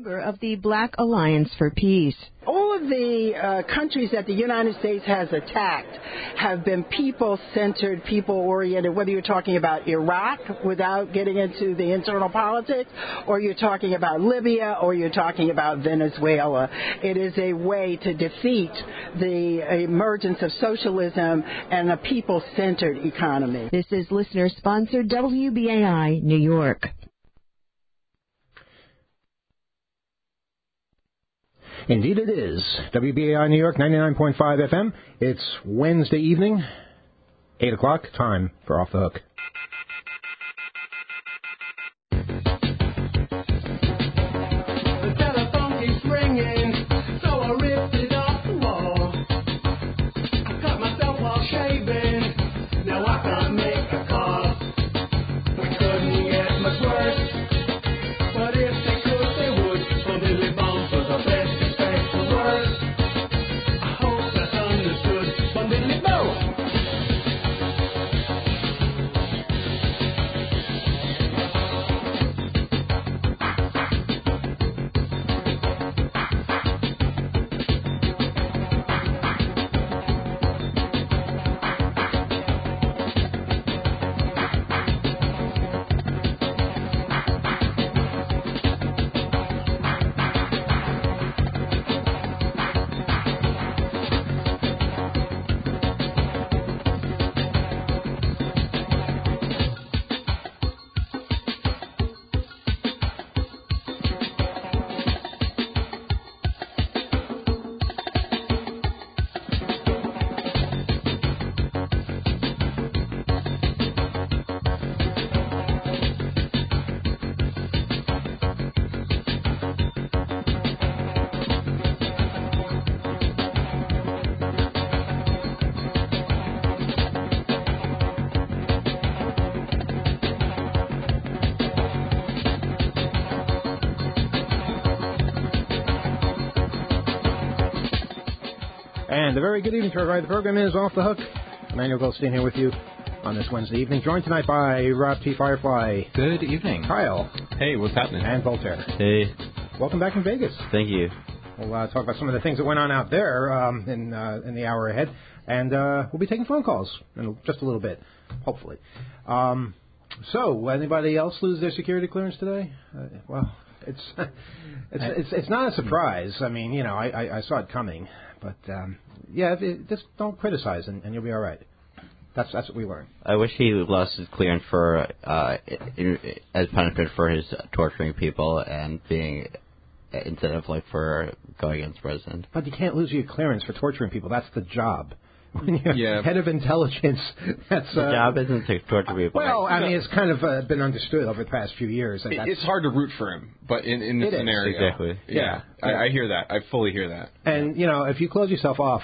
member of the Black Alliance for Peace. All of the countries that the United States has attacked have been people-centered, people-oriented, whether you're talking about Iraq without getting into the internal politics, or you're talking about Libya, or you're talking about Venezuela. It is a way to defeat the emergence of socialism and a people-centered economy. This is listener-sponsored WBAI, New York. Indeed it is. WBAI New York, 99.5 FM. It's Wednesday evening, 8 o'clock, time for Off the Hook. And a very good evening to everybody. The program is Off the Hook. Emmanuel Goldstein here with you on this Wednesday evening. Joined tonight by Rob T. Firefly. Good evening. Kyle. Hey, what's happening? And Voltaire. Hey. Welcome back from Vegas. Thank you. We'll talk about some of the things that went on out there in the hour ahead. And we'll be taking phone calls in just a little bit, hopefully. So, anybody else lose their security clearance today? Well, it's not a surprise. I mean, you know, I saw it coming. But, just don't criticize, and you'll be all right. That's what we learned. I wish he lost his clearance for as punishment for his torturing people and being instead of for going against the president. But you can't lose your clearance for torturing people. That's the job. When you're head of intelligence, that's the job isn't to torture people. Well, I mean, it's kind of been understood over the past few years. It's hard to root for him, but in this scenario, exactly. Yeah. I hear that. I fully hear that. And you know, if you close yourself off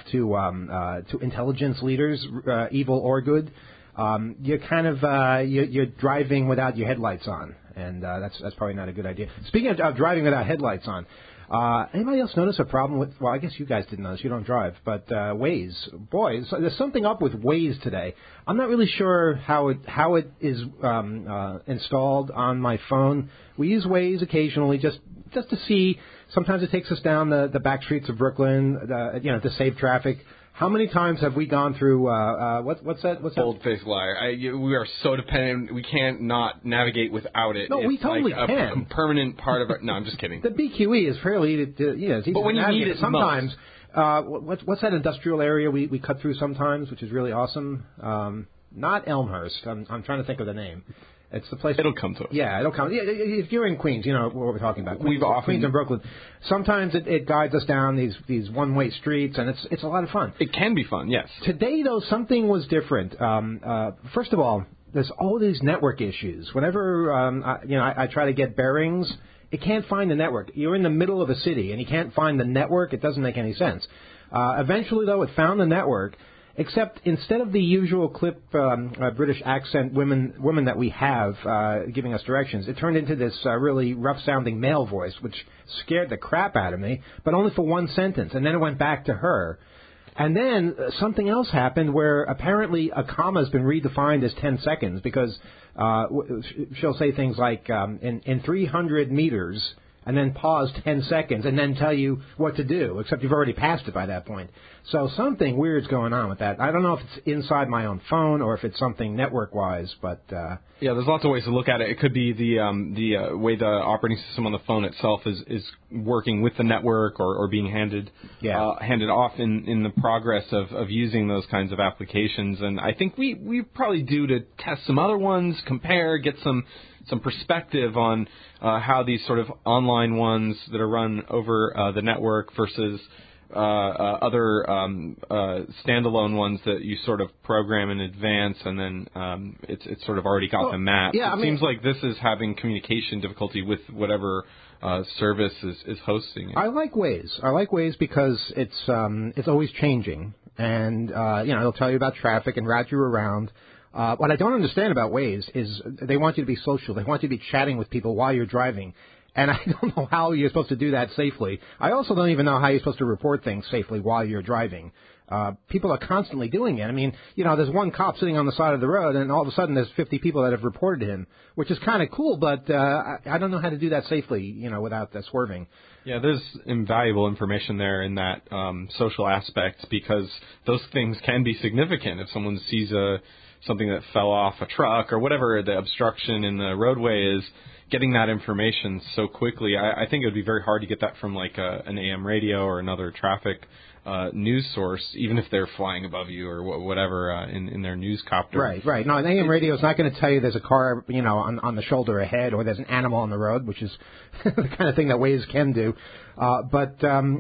to intelligence leaders, evil or good, you're kind of you're driving without your headlights on, and that's probably not a good idea. Speaking of driving without headlights on. Anybody else notice a problem with, well, I guess you guys didn't notice, you don't drive, but Waze. Boy, there's something up with Waze today. I'm not really sure how it is installed on my phone. We use Waze occasionally just to see. Sometimes it takes us down the back streets of Brooklyn, to save traffic. How many times have we gone through, what's that? Bold-faced liar. We are so dependent. We can't not navigate without it. No, we totally can. A permanent part of it. No, I'm just kidding. The BQE is fairly easy to but when you need it sometimes, what's that industrial area we cut through sometimes, which is really awesome? Not Elmhurst. I'm trying to think of the name. It's the place. It'll come to us. Yeah, it'll come. Yeah, if you're in Queens, you know what we're talking about. Queens and Brooklyn. Sometimes it guides us down these one-way streets, and it's a lot of fun. It can be fun, yes. Today, though, something was different. First of all, there's all these network issues. Whenever I try to get bearings, it can't find the network. You're in the middle of a city, and you can't find the network. It doesn't make any sense. Eventually, though, it found the network. Except instead of the usual clip British accent women that we have giving us directions, it turned into this really rough-sounding male voice, which scared the crap out of me, but only for one sentence. And then it went back to her. And then something else happened where apparently a comma has been redefined as 10 seconds because she'll say things like, in 300 meters, and then pause 10 seconds and then tell you what to do, except you've already passed it by that point. So something weird's going on with that. I don't know if it's inside my own phone or if it's something network-wise, but... Yeah, there's lots of ways to look at it. It could be the way the operating system on the phone itself is working with the network or being handed off in the progress of using those kinds of applications. And I think we probably due to test some other ones, compare, get some perspective on how these sort of online ones that are run over the network versus other standalone ones that you sort of program in advance, and then it's sort of already got the map. Yeah, it seems like this is having communication difficulty with whatever service is hosting it. I like Waze because it's always changing, and it'll tell you about traffic and route you around. What I don't understand about Waze is they want you to be social. They want you to be chatting with people while you're driving. And I don't know how you're supposed to do that safely. I also don't even know how you're supposed to report things safely while you're driving. People are constantly doing it. I mean, there's one cop sitting on the side of the road, and all of a sudden there's 50 people that have reported him, which is kind of cool, but I don't know how to do that safely, without swerving. Yeah, there's invaluable information there in that social aspect, because those things can be significant. If someone sees something that fell off a truck or whatever the obstruction in the roadway is, getting that information so quickly, I think it would be very hard to get that from like an AM radio or another traffic news source, even if they're flying above you or whatever in their news copter. Right. No, an AM radio is not going to tell you there's a car, on the shoulder ahead, or there's an animal on the road, which is the kind of thing that Waze can do. But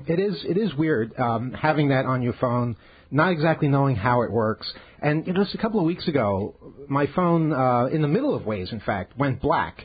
it is weird having that on your phone, not exactly knowing how it works. And just a couple of weeks ago, my phone, in the middle of Waze, in fact, went black.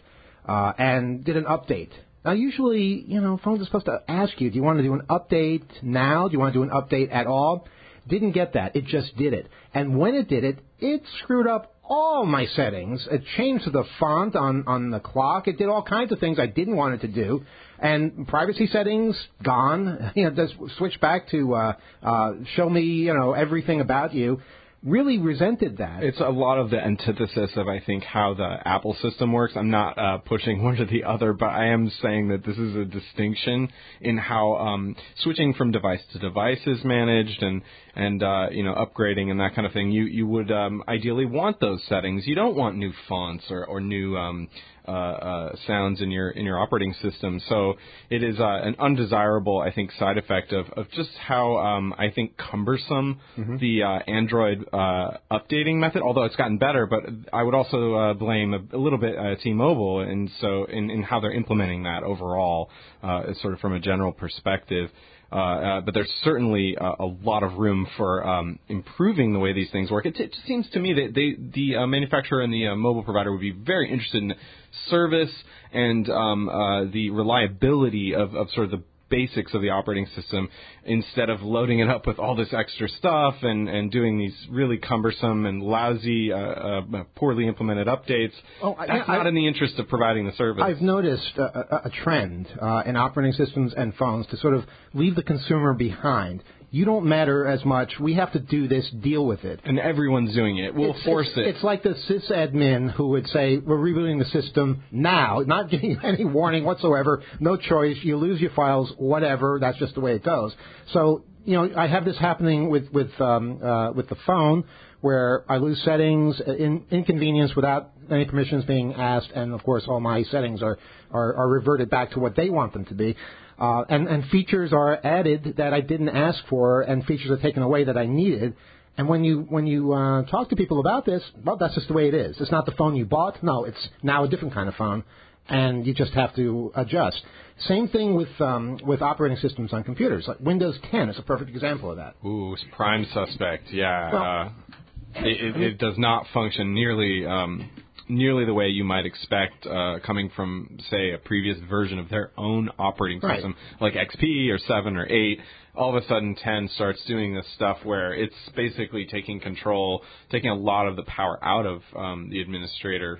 And did an update. Now, usually, phones are supposed to ask you, do you want to do an update now? Do you want to do an update at all? Didn't get that. It just did it. And when it did it, it screwed up all my settings. It changed the font on the clock. It did all kinds of things I didn't want it to do. And privacy settings, gone. Just switch back to show me, everything about you. Really resented that. It's a lot of the antithesis of, I think, how the Apple system works. I'm not pushing one to the other, but I am saying that this is a distinction in how switching from device to device is managed and upgrading and that kind of thing. You would ideally want those settings. You don't want new fonts or new sounds in your operating system. So it is an undesirable, I think, side effect of just how I think cumbersome the Android updating method. Although it's gotten better, but I would also blame a little bit T-Mobile, and so in how they're implementing that overall, sort of from a general perspective. But there's certainly a lot of room for improving the way these things work. It just seems to me that the manufacturer and the mobile provider would be very interested in service and the reliability of sort of the basics of the operating system, instead of loading it up with all this extra stuff and doing these really cumbersome and lousy, poorly implemented updates. That's not in the interest of providing the service. I've noticed a trend in operating systems and phones to sort of leave the consumer behind. You don't matter as much. We have to do this. Deal with it. And everyone's doing it. We'll force it. It's like the sysadmin who would say, we're rebooting the system now, not giving you any warning whatsoever. No choice. You lose your files, whatever. That's just the way it goes. So, I have this happening with the phone, where I lose settings, inconvenience without any permissions being asked, and, of course, all my settings are reverted back to what they want them to be. And features are added that I didn't ask for, and features are taken away that I needed. And when you talk to people about this, well, that's just the way it is. It's not the phone you bought. No, it's now a different kind of phone, and you just have to adjust. Same thing with operating systems on computers. Like Windows 10 is a perfect example of that. Ooh, it's prime suspect. Yeah, well, it does not function nearly the way you might expect coming from, say, a previous version of their own operating system, like XP or 7 or 8. All of a sudden, 10 starts doing this stuff where it's basically taking control, taking a lot of the power out of the administrator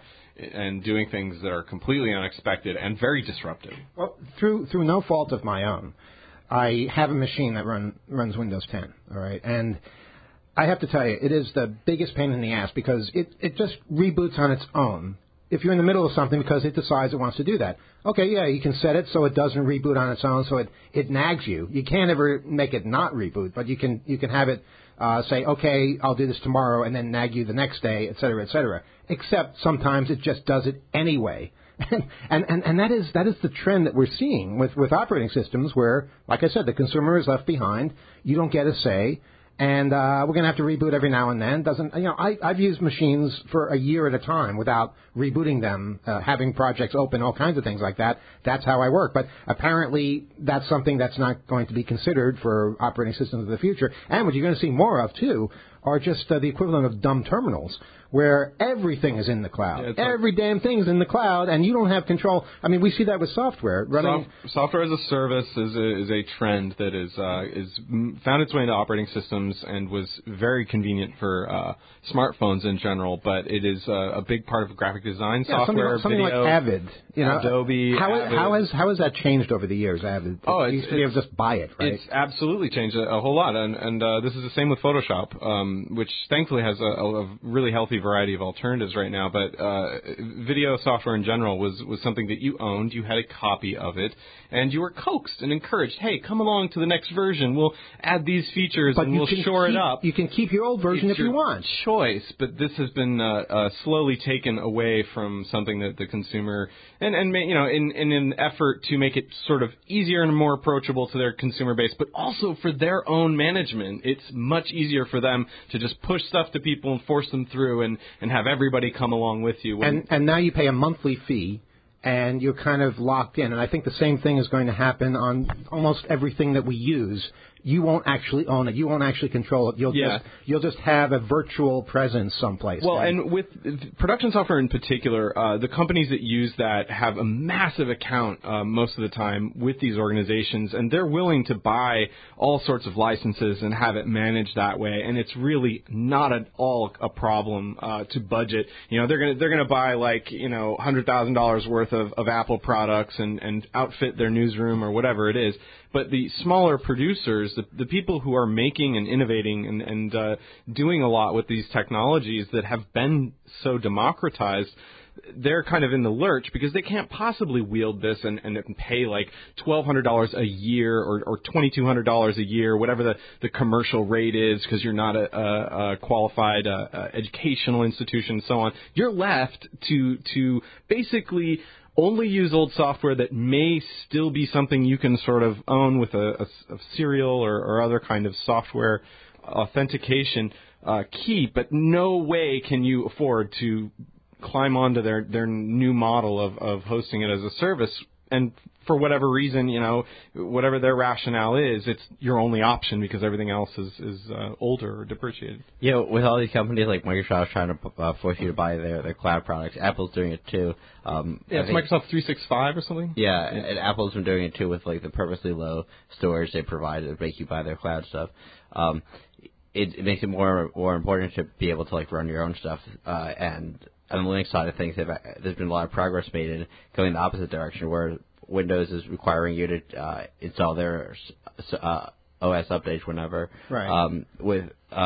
and doing things that are completely unexpected and very disruptive. Well, through no fault of my own, I have a machine that runs Windows 10, all right? And I have to tell you, it is the biggest pain in the ass because it just reboots on its own if you're in the middle of something because it decides it wants to do that. Okay, yeah, you can set it so it doesn't reboot on its own, so it nags you. You can't ever make it not reboot, but you can have it say, okay, I'll do this tomorrow, and then nag you the next day, et cetera, et cetera. Except sometimes it just does it anyway. And that is the trend that we're seeing with operating systems where, like I said, the consumer is left behind. You don't get a say. And we're going to have to reboot every now and then. I've used machines for a year at a time without rebooting them, having projects open, all kinds of things like that. That's how I work. But apparently that's something that's not going to be considered for operating systems of the future. And what you're going to see more of, too, are just the equivalent of dumb terminals, where everything is in the cloud. Yeah, every damn thing's in the cloud, and you don't have control. I mean, we see that with software. Software as a service is a trend that is found its way into operating systems and was very convenient for smartphones in general. But it is a big part of graphic design software. Something video, like Avid, Adobe. How has that changed over the years? Avid. You used to be able to just buy it, right? It's absolutely changed a whole lot, and this is the same with Photoshop, which thankfully has a really healthy variety of alternatives right now, but video software in general was something that you owned. You had a copy of it, and you were coaxed and encouraged, hey, come along to the next version. We'll add these features and we'll shore it up. You can keep your old version if you want. Choice, but this has been slowly taken away from something that the consumer, and in an effort to make it sort of easier and more approachable to their consumer base, but also for their own management. It's much easier for them to just push stuff to people and force them through and have everybody come along with you. And now you pay a monthly fee, and you're kind of locked in. And I think the same thing is going to happen on almost everything that we use. You won't actually own it. You won't actually control it. You'll just have a virtual presence someplace. Well, and with production software in particular, the companies that use that have a massive account most of the time with these organizations, and they're willing to buy all sorts of licenses and have it managed that way. And it's really not at all a problem to budget. They're gonna buy $100,000 worth of Apple products and outfit their newsroom or whatever it is. But the smaller producers, the people who are making and innovating and doing a lot with these technologies that have been so democratized, they're kind of in the lurch because they can't possibly wield this and pay like $1,200 a year or $2,200 a year, whatever the commercial rate is, because you're not a qualified educational institution and so on. You're left to basically only use old software that may still be something you can sort of own with a serial or other kind of software authentication key, but no way can you afford to climb onto their new model of hosting it as a service. And for whatever reason, whatever their rationale is, it's your only option because everything else is older or depreciated. With all these companies like Microsoft trying to force you to buy their cloud products, Apple's doing it too. It's Microsoft 365 or something? Yeah, and Apple's been doing it too with like the purposely low storage they provide to make you buy their cloud stuff. It makes it more important to be able to like run your own stuff. And on the Linux side of things, there's been a lot of progress made in going the opposite direction, where Windows is requiring you to install their OS updates whenever. Right. With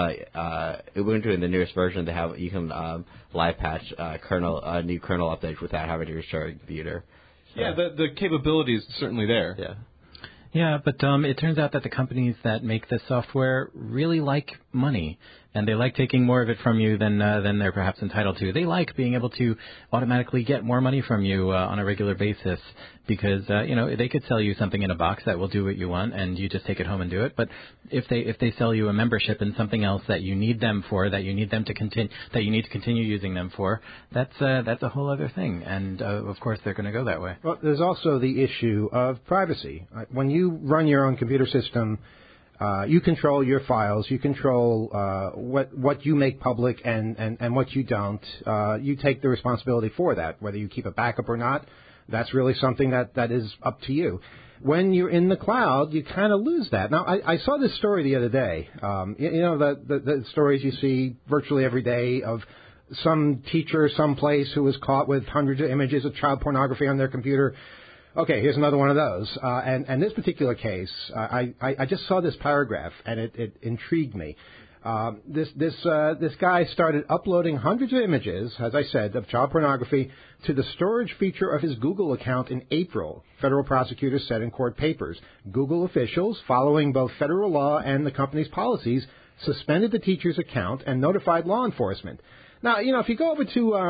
Ubuntu in the newest version, you can live patch new kernel updates without having to restart your computer. So. Yeah, the capability is certainly there. Yeah. Yeah, but it turns out that the companies that make this software really like money, and they like taking more of it from you than they're perhaps entitled to. They like being able to automatically get more money from you on a regular basis because they could sell you something in a box that will do what you want, and you just take it home and do it. But if they sell you a membership and something else that you need them for, that you need them to continue using them for, that's a whole other thing. And of course, they're going to go that way. Well, there's also the issue of privacy. When you run your own computer system, you control your files. You control what you make public and what you don't. You take the responsibility for that, whether you keep a backup or not. That's really something that is up to you. When you're in the cloud, you kind of lose that. Now, I saw this story the other day. The stories you see virtually every day of some teacher someplace who was caught with hundreds of images of child pornography on their computer. Okay, here's another one of those. And this particular case, I just saw this paragraph, and it intrigued me. This guy started uploading hundreds of images, as I said, of child pornography to the storage feature of his Google account in April, federal prosecutors said in court papers. Google officials, following both federal law and the company's policies, suspended the teacher's account and notified law enforcement. Now, if you go over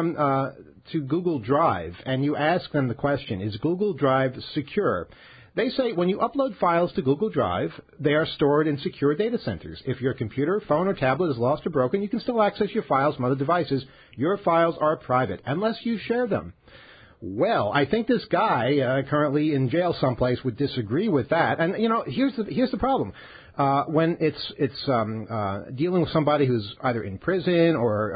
to Google Drive and you ask them the question, is Google Drive secure? They say when you upload files to Google Drive, they are stored in secure data centers. If your computer, phone, or tablet is lost or broken, you can still access your files from other devices. Your files are private, unless you share them. Well, I think this guy, currently in jail someplace, would disagree with that. And, here's the problem. When it's dealing with somebody who's either in prison or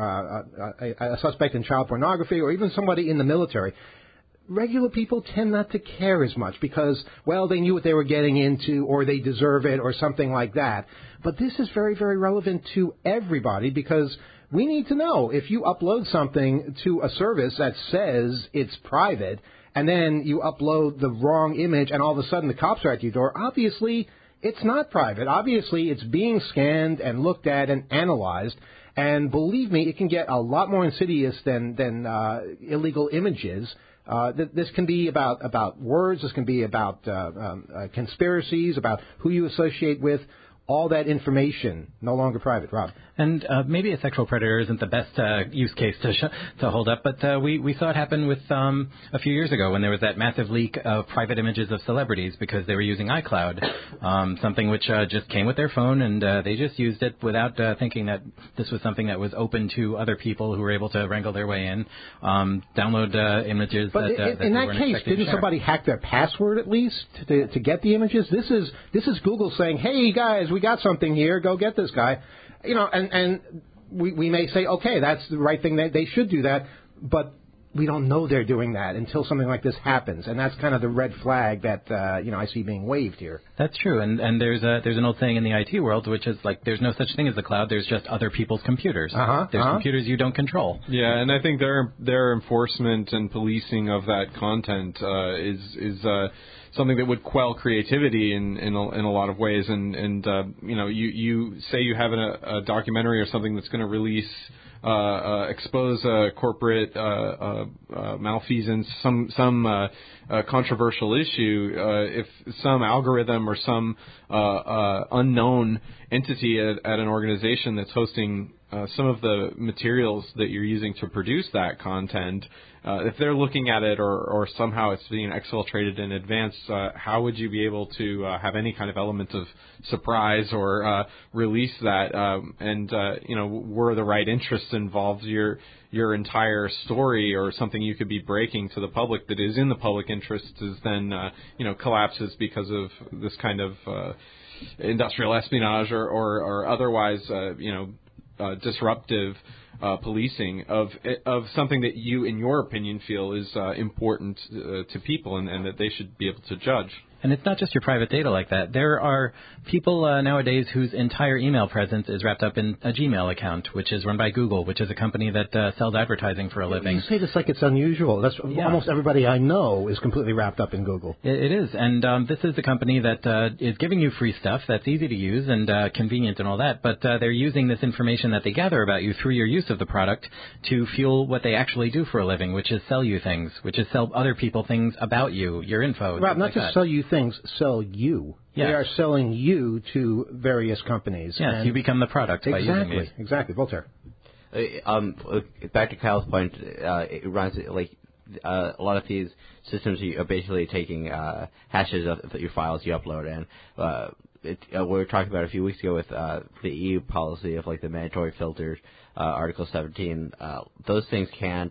a suspect in child pornography or even somebody in the military, regular people tend not to care as much because, well, they knew what they were getting into or they deserve it or something like that. But this is very, very relevant to everybody because we need to know if you upload something to a service that says it's private and then you upload the wrong image and all of a sudden the cops are at your door, obviously it's not private. Obviously it's being scanned and looked at and analyzed. And believe me, it can get a lot more insidious than illegal images. This can be about words. This can be about conspiracies, about who you associate with. All that information no longer private. Rob. And maybe a sexual predator isn't the best use case to hold up, but we saw it happen with a few years ago when there was that massive leak of private images of celebrities because they were using iCloud, something which just came with their phone, and they just used it without thinking that this was something that was open to other people who were able to wrangle their way in, download images. But in that case, didn't somebody hack their password at least to get the images? This is Google saying, hey, guys, we got something here. Go get this guy. And we may say, okay, that's the right thing. They should do that. But we don't know they're doing that until something like this happens. And that's kind of the red flag that, I see being waved here. That's true. And there's an old saying in the IT world, which is like, there's no such thing as the cloud. There's just other people's computers. There's computers you don't control. Yeah, and I think their enforcement and policing of that content is something that would quell creativity in a lot of ways. And you say you have a documentary or something that's going to release expose corporate malfeasance, some controversial issue. If some algorithm or some unknown entity at an organization that's hosting some of the materials that you're using to produce that content, if they're looking at it or somehow it's being exfiltrated in advance, how would you be able to have any kind of element of surprise or release that? Were the right interests involved, your entire story or something you could be breaking to the public that is in the public interest is then collapses because of this kind of industrial espionage or otherwise disruptive policing of something that you, in your opinion, feel is important to people and that they should be able to judge. And it's not just your private data like that. There are people nowadays whose entire email presence is wrapped up in a Gmail account, which is run by Google, which is a company that sells advertising for a living. You say this like it's unusual. That's almost everybody I know is completely wrapped up in Google. It is. And this is a company that is giving you free stuff that's easy to use and convenient and all that, but they're using this information that they gather about you through your use of the product to fuel what they actually do for a living, which is sell you things, which is sell other people things about you, your info. Rob, not just sell you things, sell you. Yes. They are selling you to various companies. Yes, you become the product by using these. Exactly. Voltaire. Back to Kyle's point, it runs like a lot of these systems are basically taking hashes of your files you upload, and we were talking about a few weeks ago with the EU policy of like the mandatory filters, Article 17. Those things can't.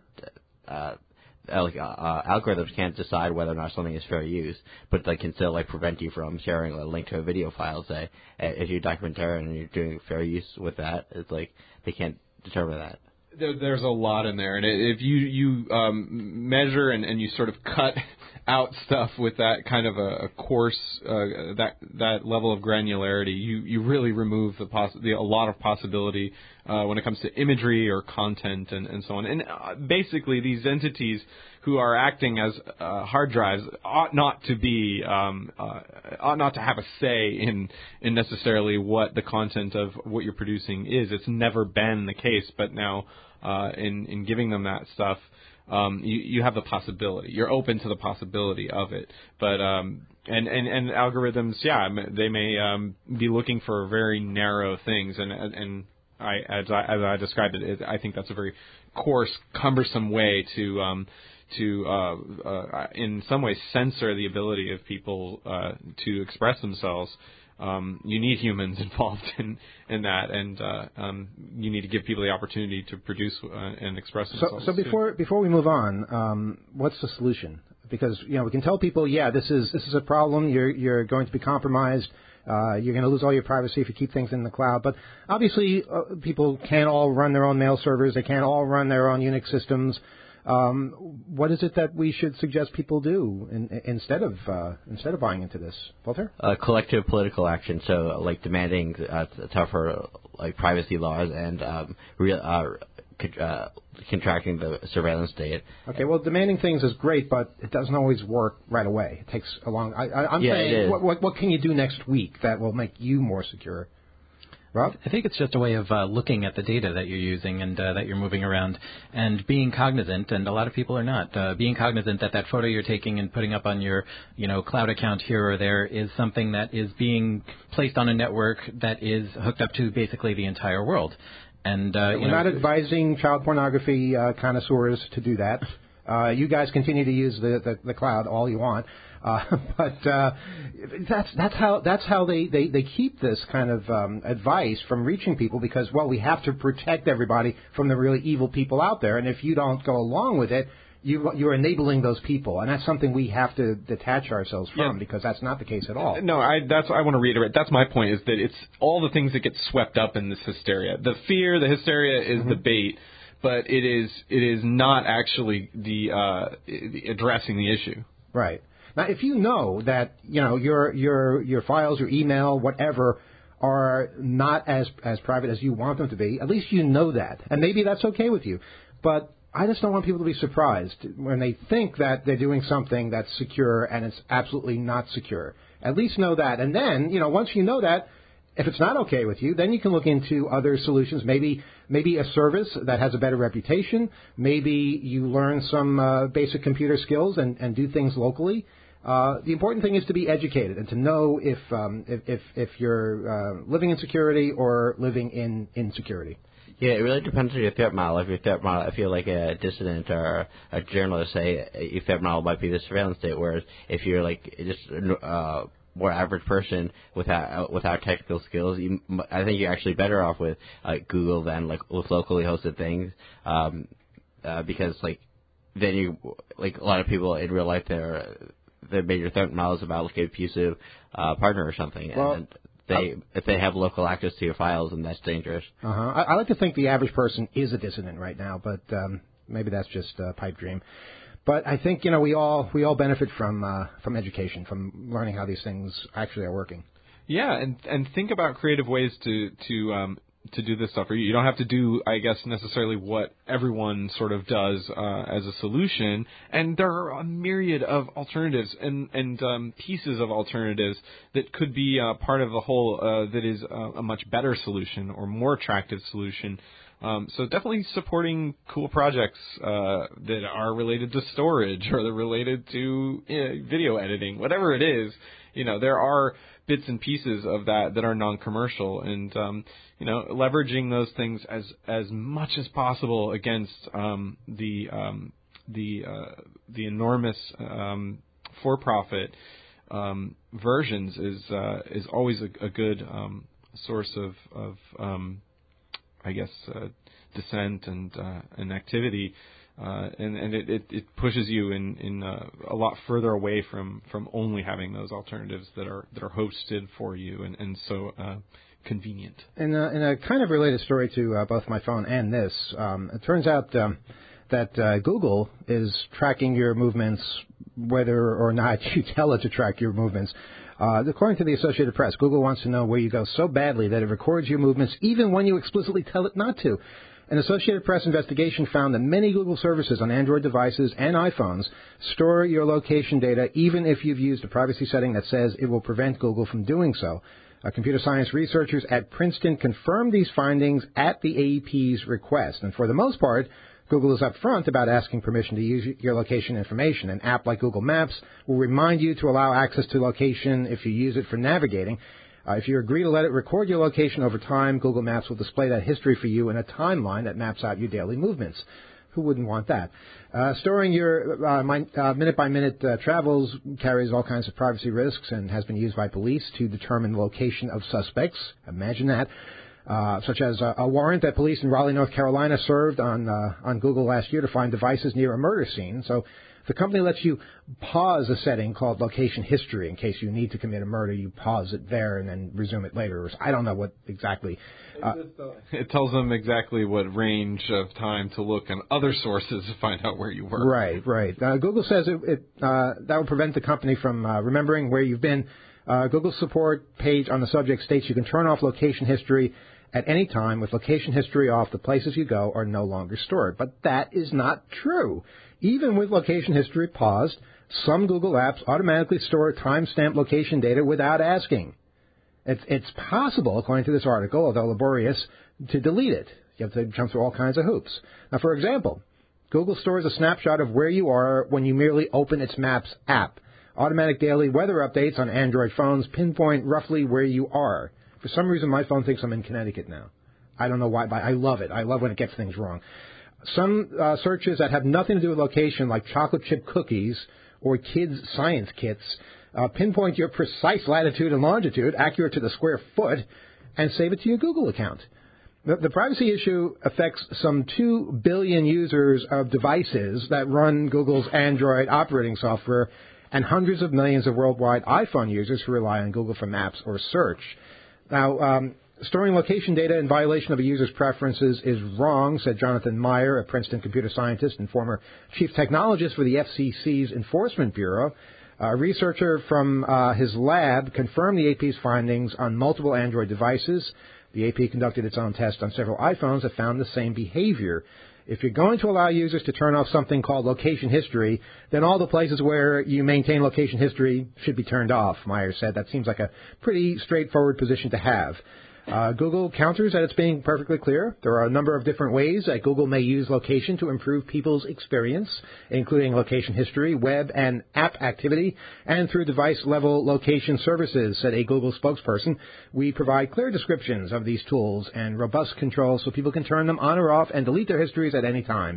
Algorithms can't decide whether or not something is fair use, but they can still prevent you from sharing a link to a video file. Say, if you're documentarian and you're doing fair use with that, it's like they can't determine that. There's a lot in there, and if you measure and you sort of cut out stuff with that kind of a coarse that level of granularity, you really remove a lot of possibility when it comes to imagery or content and so on. And basically, these entities who are acting as hard drives ought not to have a say in necessarily what the content of what you're producing is. It's never been the case, but now in giving them that stuff, you have the possibility. You're open to the possibility of it. But and algorithms, they may be looking for very narrow things, and as I described it, I think that's a very coarse, cumbersome way to in some ways censor the ability of people to express themselves. You need humans involved in that, and you need to give people the opportunity to produce and express themselves. So before we move on, what's the solution? Because we can tell people, this is a problem. You're going to be compromised. You're going to lose all your privacy if you keep things in the cloud. But obviously, people can't all run their own mail servers. They can't all run their own Unix systems. What is it that we should suggest people do instead of buying into this, Walter? Collective political action, so like demanding tougher privacy laws and contracting the surveillance state. Okay, well, demanding things is great, but it doesn't always work right away. It takes a long. I'm saying, what can you do next week that will make you more secure? Rob? I think it's just a way of looking at the data that you're using and that you're moving around and being cognizant, and a lot of people are not, being cognizant that that photo you're taking and putting up on your, cloud account here or there is something that is being placed on a network that is hooked up to basically the entire world. And we're not advising child pornography connoisseurs to do that. You guys continue to use the cloud all you want. But that's how they keep this kind of advice from reaching people, because we have to protect everybody from the really evil people out there, and if you don't go along with it, you're enabling those people, and that's something we have to detach ourselves from, because that's not the case at all. No, I want to reiterate. That's my point, is that it's all the things that get swept up in this hysteria. The fear, the hysteria is the bait, but it is not actually the addressing the issue. Right. Now, if you know that your files, your email, whatever, are not as private as you want them to be, at least you know that, and maybe that's okay with you. But I just don't want people to be surprised when they think that they're doing something that's secure and it's absolutely not secure. At least know that, and then once you know that, if it's not okay with you, then you can look into other solutions. Maybe a service that has a better reputation. Maybe you learn some basic computer skills and do things locally. The important thing is to be educated and to know if you're living in security or living in insecurity. Yeah, it really depends on your threat model. If you're like a dissident or a journalist, say, your threat model might be the surveillance state. Whereas if you're like just more average person without technical skills, I think you're actually better off with Google than with locally hosted things, because then a lot of people in real life their major threat model is about a abusive partner or something, and if they have local access to your files, then that's dangerous. I like to think the average person is a dissident right now, but maybe that's just a pipe dream. But I think we all benefit from education, from learning how these things actually are working. Yeah, and think about creative ways to do this stuff. You don't have to do, I guess, necessarily what everyone sort of does as a solution. And there are a myriad of alternatives and pieces of alternatives that could be part of the whole that is a much better solution or more attractive solution. So definitely supporting cool projects that are related to storage or they're related to video editing, whatever it is. There are bits and pieces of that are non-commercial, and leveraging those things as much as possible against the enormous for-profit versions is always a good source of I guess dissent and activity. and it pushes you in a lot further away from only having those alternatives that are hosted for you and so convenient. In a kind of related story to both my phone and this, it turns out that Google is tracking your movements whether or not you tell it to track your movements. According to the Associated Press, Google wants to know where you go so badly that it records your movements even when you explicitly tell it not to. An Associated Press investigation found that many Google services on Android devices and iPhones store your location data even if you've used a privacy setting that says it will prevent Google from doing so. Computer science researchers at Princeton confirmed these findings at the AEP's request. And for the most part, Google is upfront about asking permission to use your location information. An app like Google Maps will remind you to allow access to location if you use it for navigating. If you agree to let it record your location over time, Google Maps will display that history for you in a timeline that maps out your daily movements. Who wouldn't want that? Storing your minute-by-minute travels carries all kinds of privacy risks and has been used by police to determine the location of suspects. Imagine that. Such as a warrant that police in Raleigh, North Carolina served on Google last year to find devices near a murder scene. So the company lets you pause a setting called location history in case you need to commit a murder. You pause it there and then resume it later. I don't know what exactly. It tells them exactly what range of time to look on other sources to find out where you were. Right. Google says that will prevent the company from remembering where you've been. Google's support page on the subject states you can turn off location history at any time. With location history off, the places you go are no longer stored. But that is not true. Even with location history paused, some Google apps automatically store timestamp location data without asking. It's possible, according to this article, although laborious, to delete it. You have to jump through all kinds of hoops. Now, for example, Google stores a snapshot of where you are when you merely open its Maps app. Automatic daily weather updates on Android phones pinpoint roughly where you are. For some reason, my phone thinks I'm in Connecticut now. I don't know why, but I love it. I love when it gets things wrong. Some searches that have nothing to do with location, like chocolate chip cookies or kids' science kits, pinpoint your precise latitude and longitude, accurate to the square foot, and save it to your Google account. The privacy issue affects some 2 billion users of devices that run Google's Android operating software and hundreds of millions of worldwide iPhone users who rely on Google for Maps or search. Now, storing location data in violation of a user's preferences is wrong, said Jonathan Meyer, a Princeton computer scientist and former chief technologist for the FCC's Enforcement Bureau. A researcher from his lab confirmed the AP's findings on multiple Android devices. The AP conducted its own test on several iPhones that found the same behavior. If you're going to allow users to turn off something called location history, then all the places where you maintain location history should be turned off, Meyer said. That seems like a pretty straightforward position to have. Google counters that it's being perfectly clear. There are a number of different ways that Google may use location to improve people's experience, including location history, web and app activity, and through device-level location services, said a Google spokesperson. We provide clear descriptions of these tools and robust controls so people can turn them on or off and delete their histories at any time.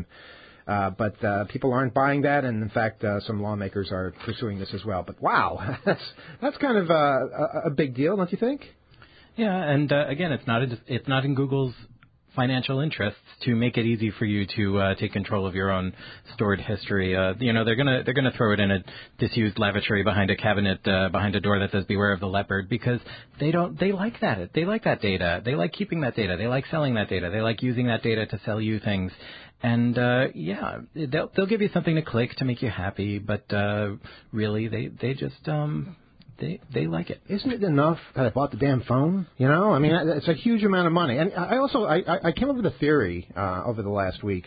But people aren't buying that, and in fact, some lawmakers are pursuing this as well. But wow, that's kind of a big deal, don't you think? Yeah, and again, it's not in Google's financial interests to make it easy for you to take control of your own stored history. They're gonna throw it in a disused lavatory behind a cabinet, behind a door that says "Beware of the leopard," because they like that. They like that data. They like keeping that data. They like selling that data. They like using that data to sell you things. And they'll give you something to click to make you happy, but really they just They like it. Isn't it enough that I bought the damn phone? You know, I mean, it's a huge amount of money. And I also came up with a theory over the last week.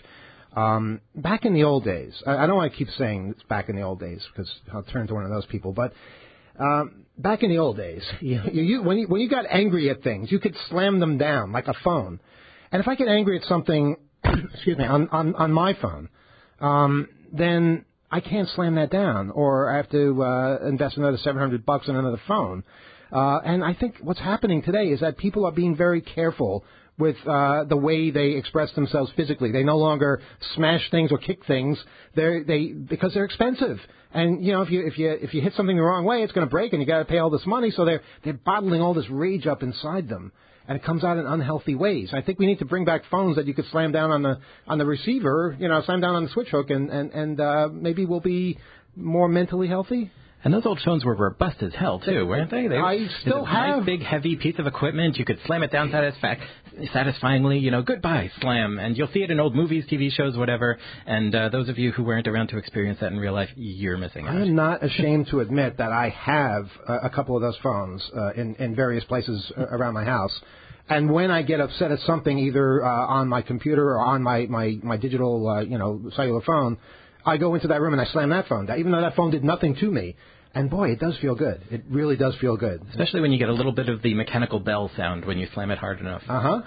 Back in the old days, I don't want to keep saying it's back in the old days because I'll turn to one of those people. But back in the old days, when you got angry at things, you could slam them down like a phone. And if I get angry at something, excuse me, on my phone, then I can't slam that down, or I have to invest another $700 in another phone. And I think what's happening today is that people are being very careful with the way they express themselves physically. They no longer smash things or kick things because they're expensive. And you know, if you hit something the wrong way, it's going to break, and you got to pay all this money. So they're bottling all this rage up inside them. and it comes out in unhealthy ways. I think we need to bring back phones that you could slam down on the receiver, slam down on the switch hook, and maybe we'll be more mentally healthy. And those old phones were robust as hell, too, weren't they? I still have. Nice, big, heavy piece of equipment. You could slam it down satisfyingly, goodbye, slam. And you'll see it in old movies, TV shows, whatever. And those of you who weren't around to experience that in real life, you're missing out. I am not ashamed to admit that I have a couple of those phones in various places around my house. And when I get upset at something, either on my computer or on my digital, cellular phone, I go into that room and I slam that phone down, even though that phone did nothing to me. And, boy, it does feel good. It really does feel good. Especially when you get a little bit of the mechanical bell sound when you slam it hard enough.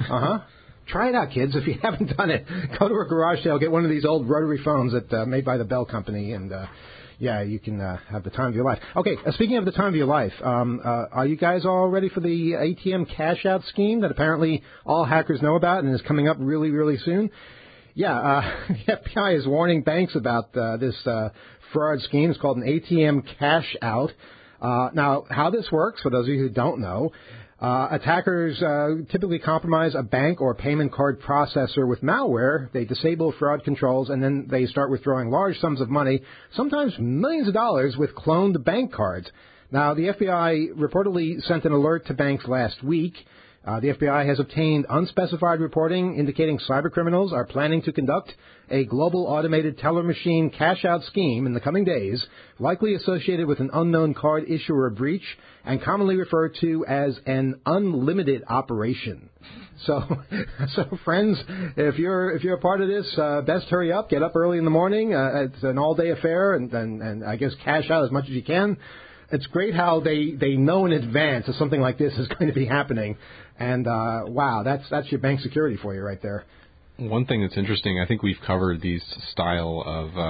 Try it out, kids, if you haven't done it. Go to a garage sale, get one of these old rotary phones made by the Bell Company, and, you can have the time of your life. Okay, speaking of the time of your life, are you guys all ready for the ATM cash-out scheme that apparently all hackers know about and is coming up really, really soon? Yeah, the FBI is warning banks about this fraud scheme. It's called an ATM cash out. Now, how this works, for those of you who don't know, attackers typically compromise a bank or payment card processor with malware. They disable fraud controls, and then they start withdrawing large sums of money, sometimes millions of dollars, with cloned bank cards. Now, the FBI reportedly sent an alert to banks last week. The FBI has obtained unspecified reporting indicating cybercriminals are planning to conduct a global automated teller machine cash-out scheme in the coming days, likely associated with an unknown card issuer breach and commonly referred to as an unlimited operation. So friends, if you're a part of this, best hurry up, get up early in the morning. It's an all-day affair, and I guess cash out as much as you can. It's great how they know in advance that something like this is going to be happening. And, wow, that's your bank security for you right there. One thing that's interesting, I think we've covered these style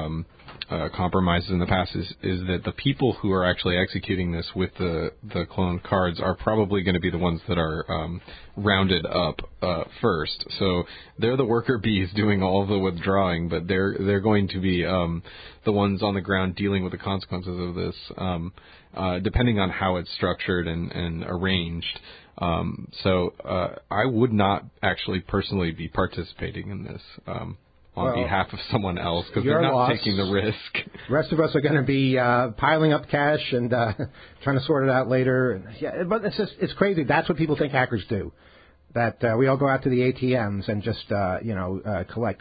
of compromises in the past, is that the people who are actually executing this with the cloned cards are probably going to be the ones that are rounded up first. So they're the worker bees doing all of the withdrawing, but they're going to be the ones on the ground dealing with the consequences of this, depending on how it's structured and arranged. So I would not actually personally be participating in this on behalf of someone else, because they're not taking the risk. The rest of us are going to be piling up cash and trying to sort it out later. Yeah, but it's crazy. That's what people think hackers do. That we all go out to the ATMs and just collect.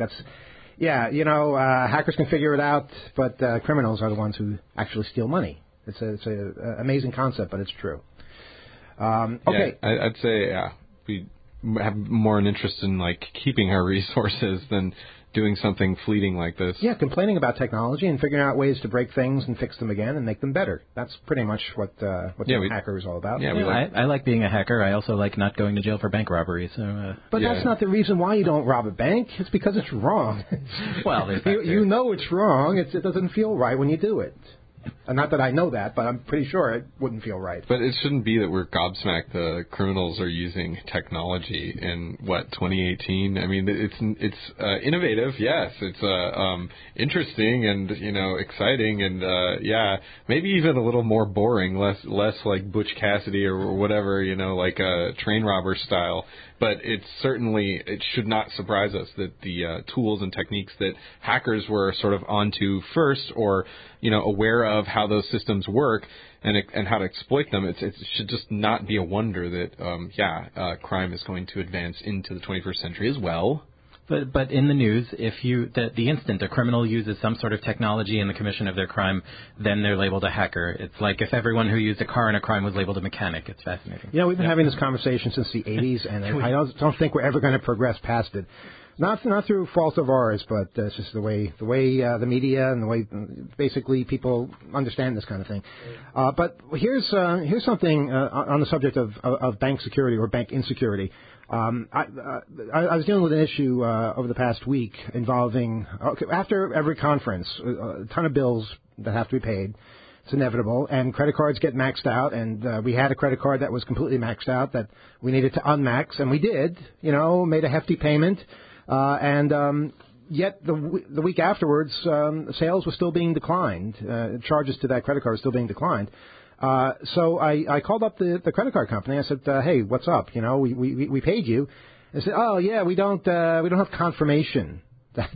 Hackers can figure it out, but criminals are the ones who actually steal money. It's an amazing concept, but it's true. Okay. Yeah, I'd say we have more an interest in keeping our resources than doing something fleeting like this. Yeah, complaining about technology and figuring out ways to break things and fix them again and make them better. That's pretty much what being a hacker is all about. Yeah, I like being a hacker. I also like not going to jail for bank robbery. So, but that's not the reason why you don't rob a bank. It's because it's wrong. Well, you know it's wrong. It doesn't feel right when you do it. Not that I know that, but I'm pretty sure it wouldn't feel right. But it shouldn't be that we're gobsmacked the criminals are using technology in, 2018? I mean, it's innovative, yes. It's interesting and, exciting and, maybe even a little more boring, less like Butch Cassidy or whatever, like a train robber style. But it should not surprise us that the tools and techniques that hackers were sort of onto first, or aware of how those systems work and how to exploit them, it should just not be a wonder that crime is going to advance into the 21st century as well. But in the news, the instant a criminal uses some sort of technology in the commission of their crime, then they're labeled a hacker. It's like if everyone who used a car in a crime was labeled a mechanic. It's fascinating. We've been having this conversation since the 80s, and I don't think we're ever going to progress past it. Not through fault of ours, but it's just the way the media and the way basically people understand this kind of thing. But here's something on the subject of bank security or bank insecurity. I was dealing with an issue over the past week involving, after every conference, a ton of bills that have to be paid. It's inevitable, and credit cards get maxed out, and we had a credit card that was completely maxed out that we needed to unmax, and we did, made a hefty payment, and yet the week afterwards, sales were still being declined, charges to that credit card were still being declined. So I called up the credit card company. I said, hey, what's up? You know, we paid you. They said, oh yeah, we don't have confirmation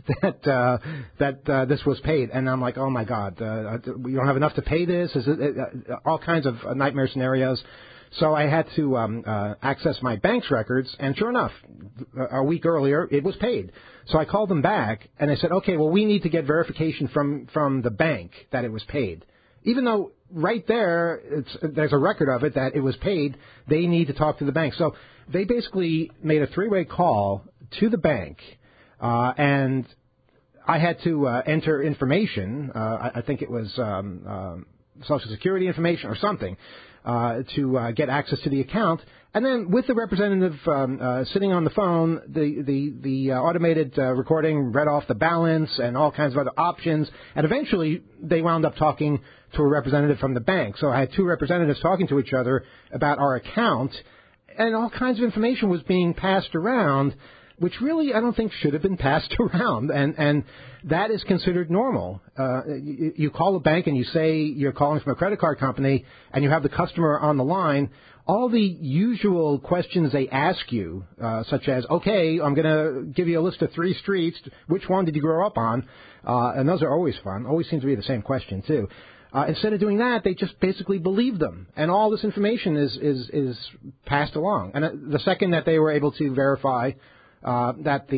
that this was paid. And I'm like, oh my God, we don't have enough to pay this. Is it all kinds of nightmare scenarios? So I had to access my bank's records, and sure enough, a week earlier it was paid. So I called them back, and they said, okay, well, we need to get verification from the bank that it was paid. Even though right there there's a record of it that it was paid, they need to talk to the bank. So they basically made a three-way call to the bank, and I had to enter information. I think it was Social Security information or something. To get access to the account, and then with the representative sitting on the phone, the automated recording read off the balance and all kinds of other options, and eventually they wound up talking to a representative from the bank. So I had two representatives talking to each other about our account, and all kinds of information was being passed around, which really I don't think should have been passed around, and that is considered normal. You call a bank and you say you're calling from a credit card company, and you have the customer on the line. All the usual questions they ask you, such as, okay, I'm going to give you a list of 3 streets. Which one did you grow up on? And those are always fun. Always seem to be the same question, too. Instead of doing that, they just basically believe them, and all this information is passed along. And the second that they were able to verify that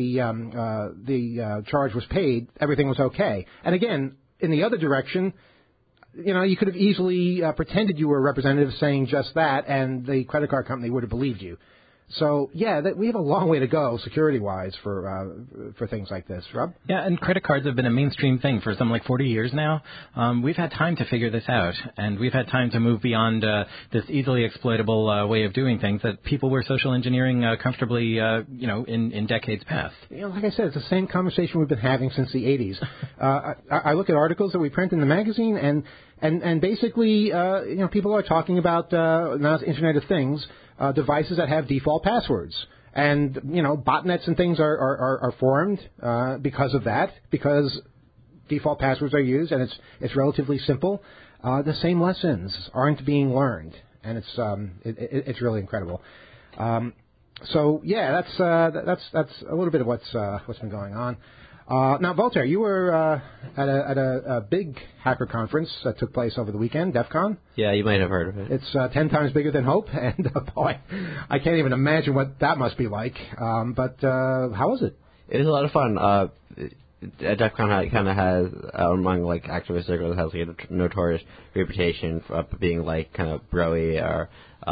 the charge was paid, everything was okay. And again, in the other direction, you know, you could have easily pretended you were a representative saying just that, and the credit card company would have believed you. So, yeah, we have a long way to go security-wise for things like this. Rob? Yeah, and credit cards have been a mainstream thing for something like 40 years now. We've had time to figure this out, and we've had time to move beyond this easily exploitable way of doing things that people were social engineering comfortably, in decades past. You know, like I said, it's the same conversation we've been having since the 80s. I look at articles that we print in the magazine, and basically, people are talking about now it's Internet of Things. Devices that have default passwords. And, botnets and things are formed because of that, because default passwords are used, and it's relatively simple. The same lessons aren't being learned, and it's really incredible. So, yeah, that's a little bit of what's been going on. Now, Voltaire, you were at a big hacker conference that took place over the weekend, DEF CON. Yeah, you might have heard of it. It's 10 times bigger than Hope, and boy, I can't even imagine what that must be like. But how was it? It was a lot of fun. DEF CON kind of has, among like activist circles, has like a notorious reputation for being like kind of broy or,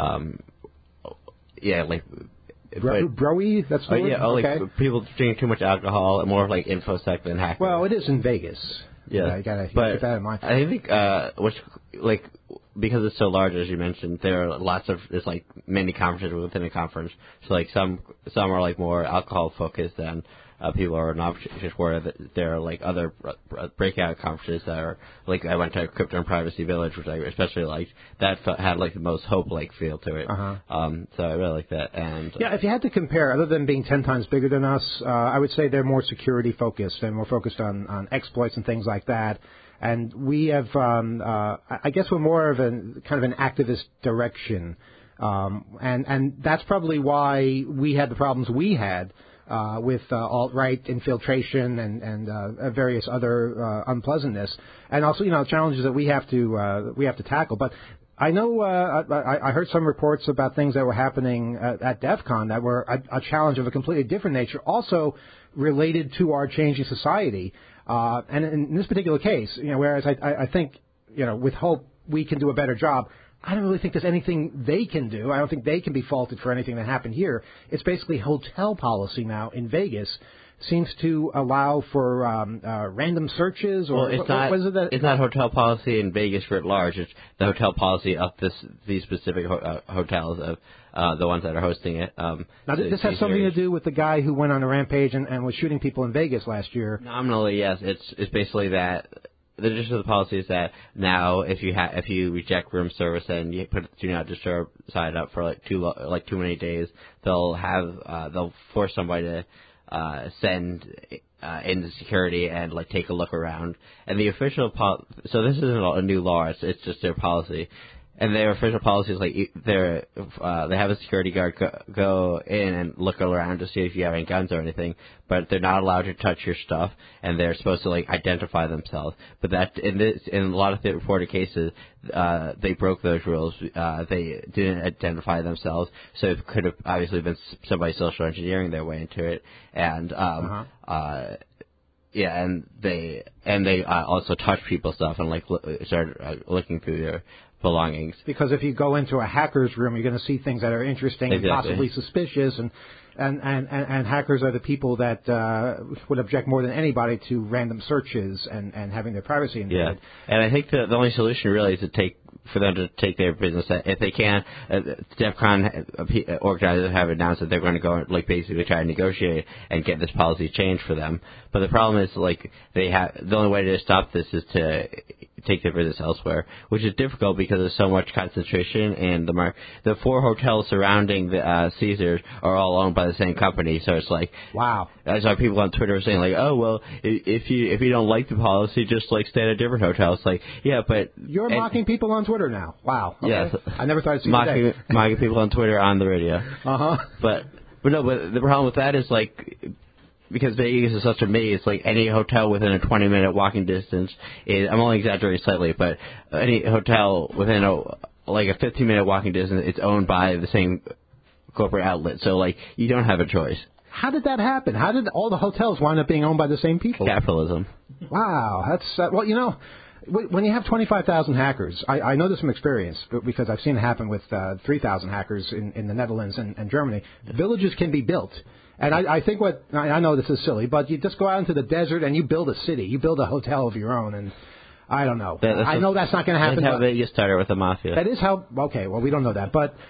Broy, that's the word? Yeah, okay. Like people drinking too much alcohol, more of like infosec than hacking. Well, it is in Vegas. Yeah, you gotta keep that in mind. I think because it's so large, as you mentioned, there are there's like many conferences within a conference. So like some are like more alcohol focused than people are not just where there are like other breakout conferences that are like I went to Crypto and Privacy Village, which I especially liked. That had like the most Hope like feel to it. So I really like that. And yeah, if you had to compare, other than being 10 times bigger than us, I would say they're more security focused and more focused on exploits and things like that. And we have, I guess, we're more of kind of an activist direction, and that's probably why we had the problems we had. With alt-right infiltration and various other unpleasantness, and also challenges that we have to tackle. But I know I heard some reports about things that were happening at DEF CON that were a challenge of a completely different nature, also related to our changing society. And in this particular case, whereas I think with Hope we can do a better job. I don't really think there's anything they can do. I don't think they can be faulted for anything that happened here. It's basically hotel policy now in Vegas seems to allow for random searches. Or it's not hotel policy in Vegas writ large. It's the hotel policy of these specific hotels of the ones that are hosting it. Now, this has something to do with the guy who went on a rampage and was shooting people in Vegas last year. Nominally, yes. It's basically that. The gist of the policy is that now, if you reject room service and you put do not disturb sign up for too many days, they'll force somebody to send into security and take a look around. And the official so this isn't a new law; it's just their policy. And their official policy is like they have a security guard go in and look around to see if you have any guns or anything, but they're not allowed to touch your stuff, and they're supposed to like identify themselves. But that in a lot of the reported cases, they broke those rules. They didn't identify themselves, so it could have obviously been somebody social engineering their way into it, and yeah, and they also touch people's stuff and like started looking through their belongings. Because if you go into a hacker's room, you're going to see things that are interesting and possibly suspicious, and hackers are the people that would object more than anybody to random searches and having their privacy invaded. Yeah, and I think the only solution really is for them to take their business. If they can, DEF CON organizers have announced that they're going to go like basically try to negotiate and get this policy changed for them. But the problem is like the only way to stop this is to take their business elsewhere, which is difficult because there's so much concentration in the market. The 4 hotels surrounding the Caesars are all owned by the same company, so it's like, wow. I saw people on Twitter saying like, oh well, if you don't like the policy, just like stay at a different hotel. It's like, yeah, but you're mocking people on Twitter now. Wow. Okay. Yes, I never thought I'd see mocking people on Twitter on the radio. But the problem with that is like, because Vegas is such a maze, like any hotel within a 20-minute walking distance I'm only exaggerating slightly, but any hotel within a 15-minute walking distance, it's owned by the same corporate outlet. So like you don't have a choice. How did that happen? How did all the hotels wind up being owned by the same people? Capitalism. Wow, that's well, you know. When you have 25,000 hackers, I know this from experience because I've seen it happen with 3,000 hackers in the Netherlands and Germany. Villages can be built. And I think I know this is silly, but you just go out into the desert and you build a city. You build a hotel of your own, and I don't know. I know that's not going to happen. That's how you started with the mafia. That is how, okay, well, we don't know that. But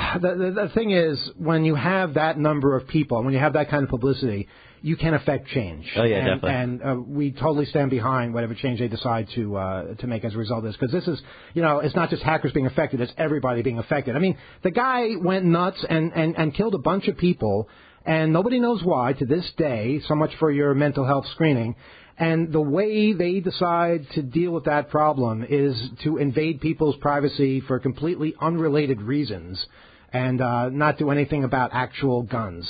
the thing is, when you have that number of people, and when you have that kind of publicity, you can affect change. Oh, yeah, definitely. And we totally stand behind whatever change they decide to make as a result of this. Because this is, it's not just hackers being affected, it's everybody being affected. I mean, the guy went nuts and killed a bunch of people, and nobody knows why to this day. So much for your mental health screening. And the way they decide to deal with that problem is to invade people's privacy for completely unrelated reasons and not do anything about actual guns.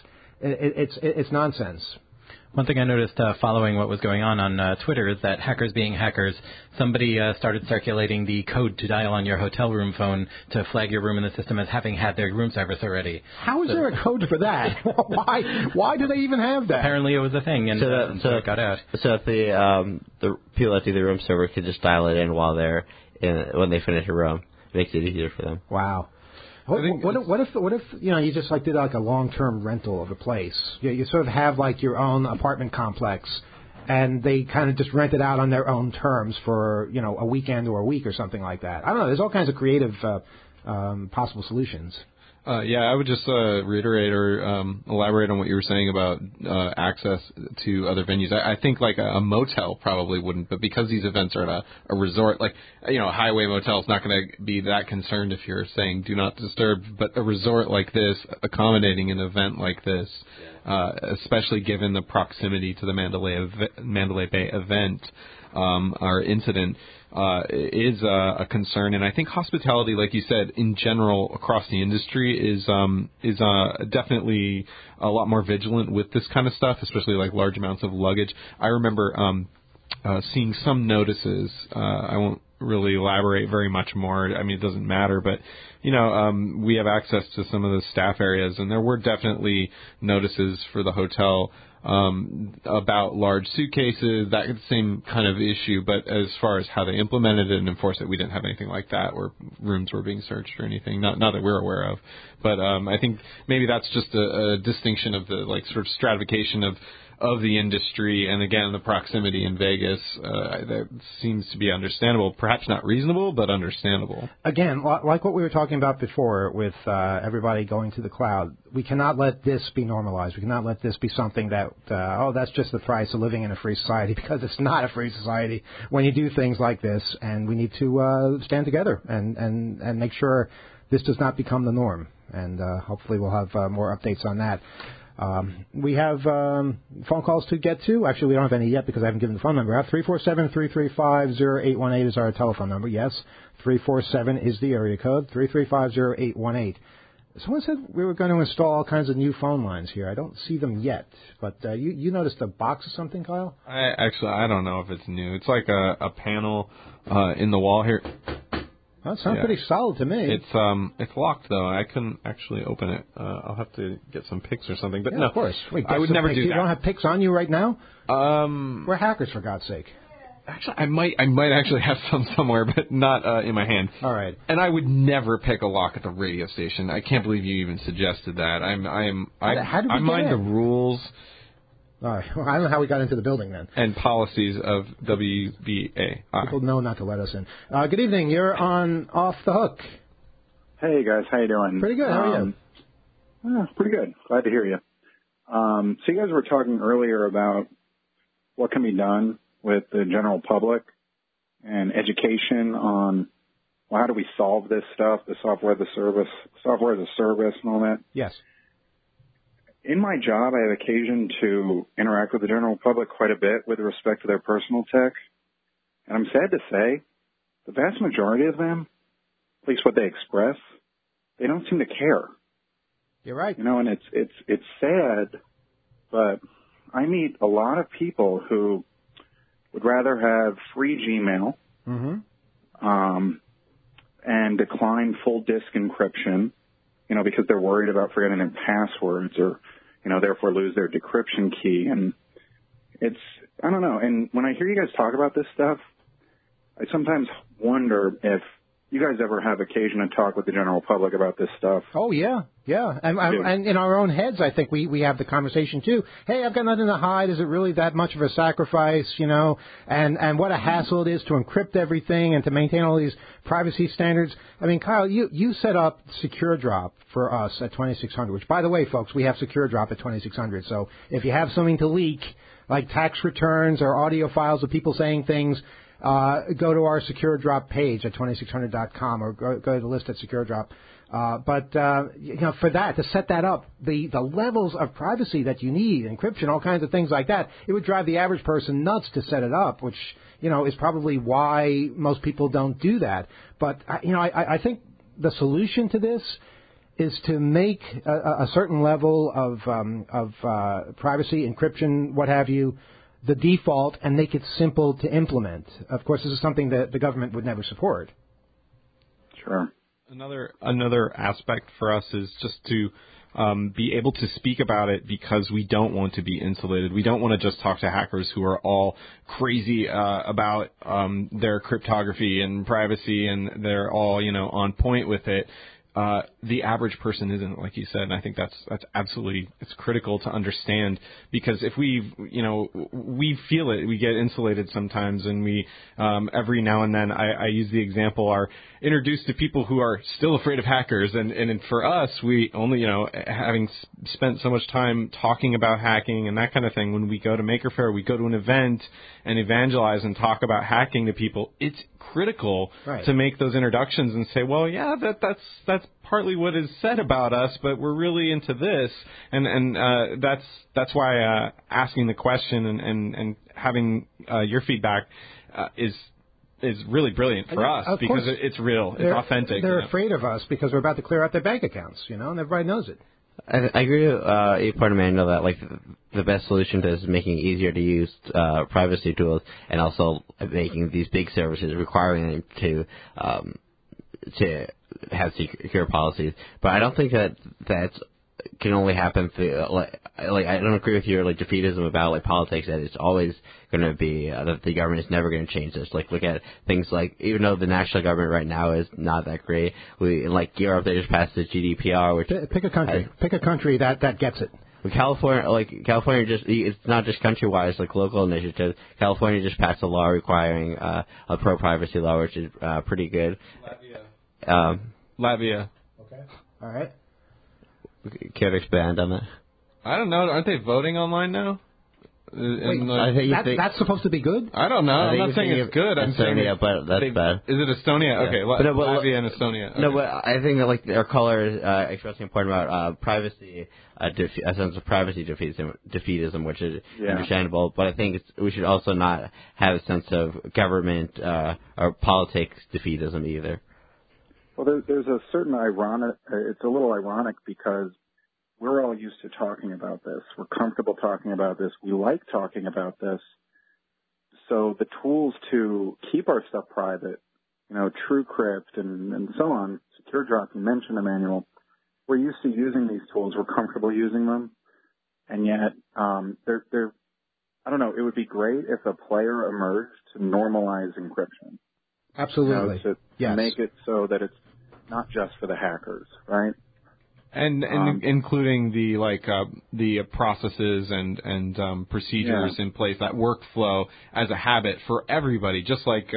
It's nonsense. One thing I noticed following what was going on Twitter is that hackers being hackers, somebody started circulating the code to dial on your hotel room phone to flag your room in the system as having had their room service already. How is there a code for that? Why do they even have that? Apparently it was a thing, and so it got out. So if the people that do the room service could just dial it in while when they finish a room, it makes it easier for them. Wow. What if you just like did like a long-term rental of a place? You sort of have like your own apartment complex, and they kind of just rent it out on their own terms for a weekend or a week or something like that. I don't know. There's all kinds of creative possible solutions. I would just reiterate or elaborate on what you were saying about access to other venues. I think like a motel probably wouldn't, but because these events are at a resort, like, a highway motel is not going to be that concerned if you're saying do not disturb, but a resort like this, accommodating an event like this, especially given the proximity to the Mandalay Bay event or incident, is a concern, and I think hospitality, like you said, in general across the industry is definitely a lot more vigilant with this kind of stuff, especially like large amounts of luggage. I remember seeing some notices. I won't really elaborate very much more. I mean, it doesn't matter, but we have access to some of the staff areas, and there were definitely notices for the hotel about large suitcases, that same kind of issue. But as far as how they implemented it and enforced it, we didn't have anything like that where rooms were being searched or anything, not that we're aware of. But I think maybe that's just a distinction of the like sort of stratification of the industry, and again the proximity in Vegas that seems to be understandable, perhaps not reasonable, but understandable. Again, like what we were talking about before with everybody going to the cloud, we cannot let this be normalized. We cannot let this be something that that's just the price of living in a free society, because it's not a free society when you do things like this, and we need to stand together and make sure this does not become the norm. And hopefully we'll have more updates on that. We have phone calls to get to. Actually, we don't have any yet because I haven't given the phone number out. 347-335-0818 is our telephone number. Yes, 347 is the area code. 335-0818. Someone said we were going to install all kinds of new phone lines here. I don't see them yet, but you noticed a box or something, Kyle? I don't know if it's new. It's like a panel in the wall here. That sounds pretty solid to me. It's locked though. I couldn't actually open it. I'll have to get some pics or something. But yeah, no, of course. Wait, I would never do that. You don't have pics on you right now? We're hackers, for God's sake. Actually, I might actually have some somewhere, but not in my hand. All right. And I would never pick a lock at the radio station. I can't believe you even suggested that. I mind the rules. All right. Well, I don't know how we got into the building then. And policies of WBAI. People know not to let us in. Good evening. You're on Off the Hook. Hey guys, how you doing? Pretty good. How are you? Pretty good. Glad to hear you. So you guys were talking earlier about what can be done with the general public and education on, well, how do we solve this stuff, the software as a service and all that. Yes. In my job, I have occasion to interact with the general public quite a bit with respect to their personal tech. And I'm sad to say, the vast majority of them, at least what they express, they don't seem to care. You're right. You know, and it's sad, but I meet a lot of people who would rather have free Gmail and decline full disk encryption, you know, because they're worried about forgetting their passwords or, you know, therefore lose their decryption key. And I don't know. And when I hear you guys talk about this stuff, I sometimes wonder if you guys ever have occasion to talk with the general public about this stuff. Oh, yeah. Yeah. And in our own heads, I think we have the conversation, too. Hey, I've got nothing to hide. Is it really that much of a sacrifice, you know? And what a hassle it is to encrypt everything and to maintain all these privacy standards. I mean, Kyle, you set up Secure Drop for us at 2600, which, by the way, folks, we have Secure Drop at 2600. So if you have something to leak, like tax returns or audio files of people saying things, go to our Secure Drop page at 2600.com or go to the list at Secure Drop. But you know, for that, to set that up, the levels of privacy that you need, encryption, all kinds of things like that, it would drive the average person nuts to set it up, which, you know, is probably why most people don't do that. But, you know, I think the solution to this is to make a certain level of privacy, encryption, what have you, the default, and make it simple to implement. Of course, this is something that the government would never support. Sure. Another aspect for us is just to be able to speak about it because we don't want to be insulated. We don't want to just talk to hackers who are all crazy about their cryptography and privacy, and they're all, you know, on point with it. The average person isn't, like you said, and I think that's absolutely, it's critical to understand, because if we feel it, we get insulated sometimes, and we every now and then, I use the example, are introduced to people who are still afraid of hackers, and for us, we only, you know, having spent so much time talking about hacking and that kind of thing, when we go to Maker Faire, we go to an event and evangelize and talk about hacking to people, it's critical to make those introductions and say, well, yeah, that's partly what is said about us, but we're really into this, and that's why asking the question and having your feedback is really brilliant for us, because it's real, it's authentic. They're afraid of us because we're about to clear out their bank accounts, you know, and everybody knows it. I agree with your point, Emmanuel, that like the best solution to this is making it easier to use privacy tools, and also making these big services requiring them to have secure policies. But I don't think that can only happen through like I don't agree with your like defeatism about like politics, that it's always going to be that the government is never going to change this. Like, look at things like, even though the national government right now is not that great, like Europe, they just passed the GDPR, which pick a country that gets it. California just, it's not just country-wise, like local initiatives. California just passed a law requiring a pro-privacy law, which is pretty good. Latvia. Okay. All right. Care to expand on that? I don't know. Aren't they voting online now? I think that's supposed to be good? I don't know. I'm not saying it's good. I'm saying Estonia, but that's bad. Is it Estonia? Yeah. Okay, Latvia and Estonia. Okay. No, but I think that like our caller is expressing a point about privacy, a sense of privacy defeatism, which is understandable. But I think we should also not have a sense of government or politics defeatism either. Well, there's a certain it's a little ironic because we're all used to talking about this. We're comfortable talking about this. We like talking about this. So the tools to keep our stuff private, TrueCrypt and so on, SecureDrop, you mentioned, Emmanuel, we're used to using these tools. We're comfortable using them. And yet, they're I don't know, it would be great if a player emerged to normalize encryption. Absolutely. To make it so that it's not just for the hackers, right? And including the processes and procedures in place, that workflow as a habit for everybody, just like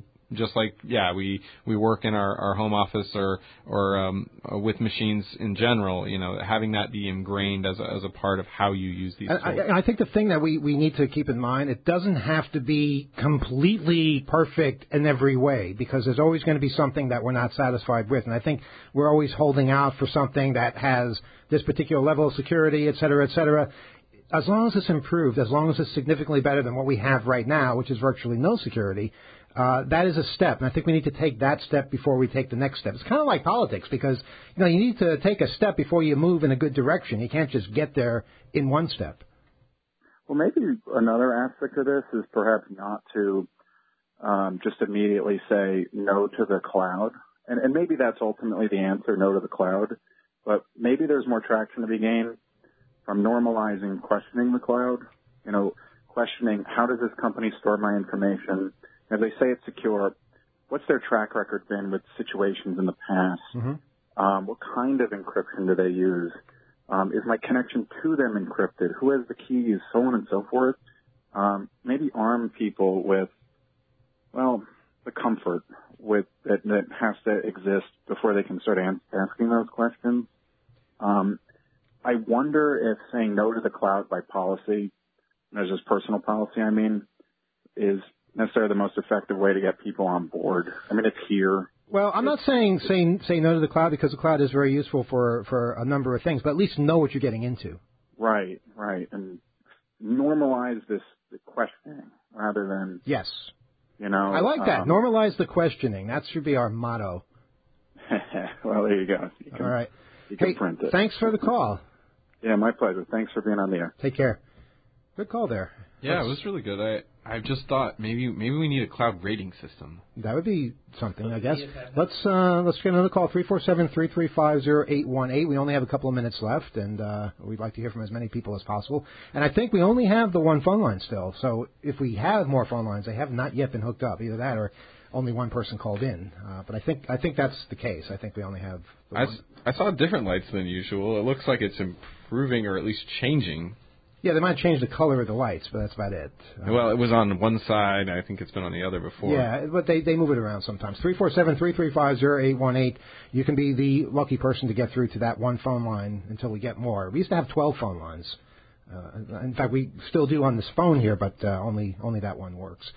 we work in our home office or with machines in general, having that be ingrained as a part of how you use these tools. I think the thing that we need to keep in mind, it doesn't have to be completely perfect in every way, because there's always going to be something that we're not satisfied with. And I think we're always holding out for something that has this particular level of security, et cetera, et cetera. As long as it's improved, as long as it's significantly better than what we have right now, which is virtually no security, that is a step, and I think we need to take that step before we take the next step. It's kind of like politics, because you need to take a step before you move in a good direction. You can't just get there in one step. Well, maybe another aspect of this is perhaps not to just immediately say no to the cloud, and maybe that's ultimately the answer, no to the cloud. But maybe there's more traction to be gained from normalizing questioning the cloud. Questioning how does this company store my information? As they say it's secure, what's their track record been with situations in the past? Mm-hmm. What kind of encryption do they use? Is my connection to them encrypted? Who has the keys? So on and so forth. Maybe arm people with, the comfort that has to exist before they can start asking those questions. I wonder if saying no to the cloud by policy, as just personal policy, is necessarily the most effective way to get people on board. It's here. Well, I'm not saying say no to the cloud, because the cloud is very useful for a number of things, but at least know what you're getting into. Right. And normalize the questioning rather than... Yes. I like that. Normalize the questioning. That should be our motto. Well, there you go. All right. You can print it. Thanks for the call. Yeah, my pleasure. Thanks for being on the air. Take care. Good call there. Yeah, it was really good. I just thought maybe we need a cloud rating system. That would be something, I guess. Let's get another call, 347-335-0818. We only have a couple of minutes left, and we'd like to hear from as many people as possible. And I think we only have the one phone line still. So if we have more phone lines, they have not yet been hooked up. Either that or only one person called in. But I think that's the case. I think we only have the one. I saw different lights than usual. It looks like it's improving or at least changing. Yeah, they might change the color of the lights, but that's about it. Well, it was on one side. I think it's been on the other before. Yeah, but they move it around sometimes. 347-335-0818. You can be the lucky person to get through to that one phone line until we get more. We used to have 12 phone lines. In fact, we still do on this phone here, but only that one works.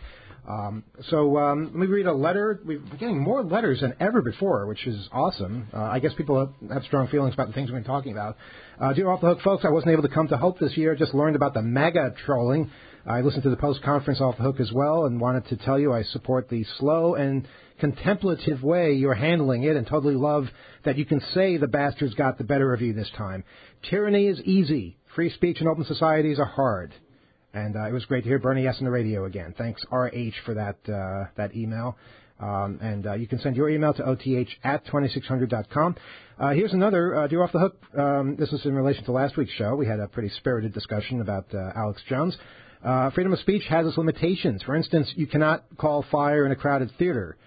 Let me read a letter. We're getting more letters than ever before, which is awesome. I guess people have strong feelings about the things we've been talking about. Dear Off the Hook folks, I wasn't able to come to Hope this year. Just learned about the MAGA trolling. I listened to the post-conference Off the Hook as well and wanted to tell you I support the slow and contemplative way you're handling it and totally love that you can say the bastards got the better of you this time. Tyranny is easy. Free speech and open societies are hard. And it was great to hear Bernie S. on the radio again. Thanks, RH, for that email. You can send your email to oth@2600.com. Here's another, Dear Off the Hook. This is in relation to last week's show. We had a pretty spirited discussion about Alex Jones. Freedom of speech has its limitations. For instance, you cannot call fire in a crowded theater.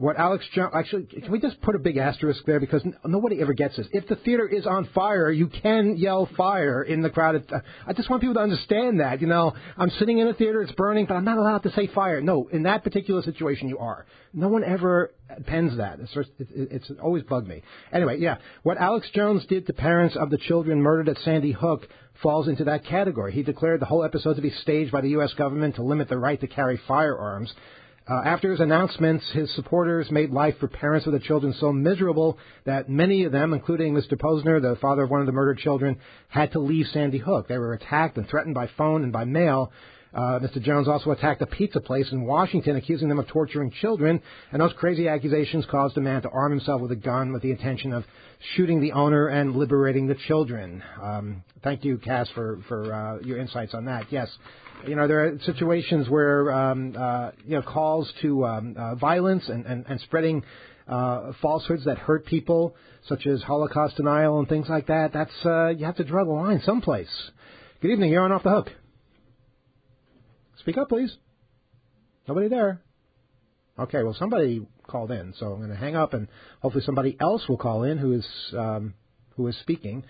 What Alex Jones, actually, can we just put a big asterisk there because nobody ever gets this. If the theater is on fire, you can yell fire in the crowded. I just want people to understand that. You know, I'm sitting in a theater, it's burning, but I'm not allowed to say fire. No, in that particular situation, you are. No one ever pens that. It's always bugged me. Anyway, yeah, what Alex Jones did to parents of the children murdered at Sandy Hook falls into that category. He declared the whole episode to be staged by the U.S. government to limit the right to carry firearms. After his announcements, his supporters made life for parents of the children so miserable that many of them, including Mr. Posner, the father of one of the murdered children, had to leave Sandy Hook. They were attacked and threatened by phone and by mail. Mr. Jones also attacked a pizza place in Washington, accusing them of torturing children, and those crazy accusations caused a man to arm himself with a gun with the intention of shooting the owner and liberating the children. Thank you, Cass, for your insights on that. Yes, you know, there are situations where calls to violence and spreading falsehoods that hurt people, such as Holocaust denial and things like that. That's you have to draw the line someplace. Good evening. You're on Off the Hook. Speak up, please. Nobody there. Okay, well, somebody called in, so I'm going to hang up, and hopefully somebody else will call in who is speaking.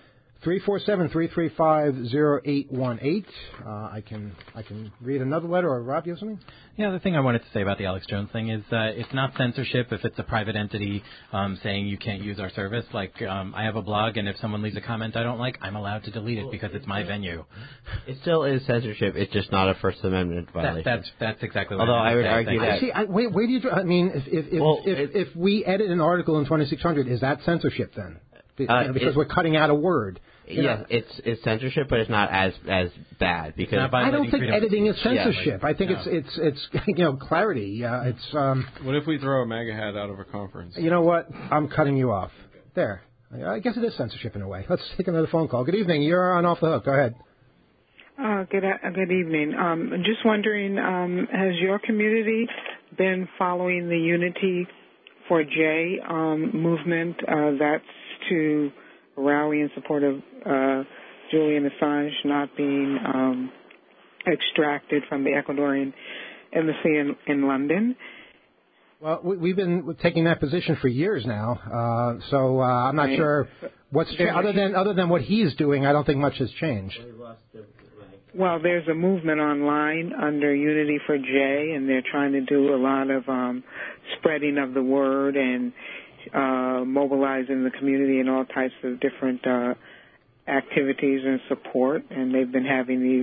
347-335-0818. I can read another letter, or Rob, you have something? Yeah, the thing I wanted to say about the Alex Jones thing is it's not censorship if it's a private entity saying you can't use our service. Like, I have a blog, and if someone leaves a comment I don't like, I'm allowed to delete it because it's my venue. It still is censorship. It's just not a First Amendment violation. That's exactly what I would argue that. See, where do you? I mean, if we edit an article in 2600, is that censorship then? Because we're cutting out a word. Yes, it's censorship, but it's not as bad because I don't think editing is censorship. I think it's clarity. What if we throw a MAGA hat out of a conference? You know what? I'm cutting you off. There. I guess it is censorship in a way. Let's take another phone call. Good evening. You're on Off the Hook. Go ahead. Good evening. Just wondering, has your community been following the Unity for J movement? That's to rally in support of Julian Assange not being extracted from the Ecuadorian embassy in London. Well, we've been taking that position for years now, so I'm not sure what's other than what he's doing. I don't think much has changed. Well, there's a movement online under Unity for J, and they're trying to do a lot of spreading of the word and mobilizing the community in all types of different activities and support. And they've been having these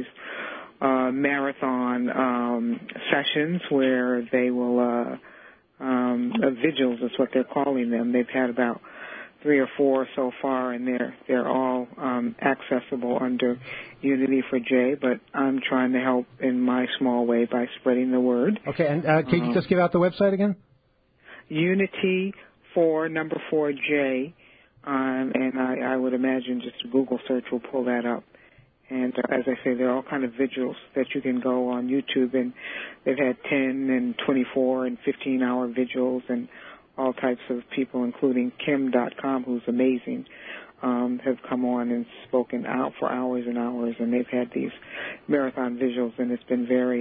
marathon sessions where they will vigils is what they're calling them. They've had about 3 or 4 so far, and they're all accessible under Unity for J. But I'm trying to help in my small way by spreading the word. Okay, and can you just give out the website again? Unity 4J, and I would imagine just a Google search will pull that up. And as I say, there are all kind of vigils that you can go on YouTube, and they've had 10 and 24 and 15-hour vigils, and all types of people, including Kim.com, who's amazing, have come on and spoken out for hours and hours, and they've had these marathon vigils, and it's been very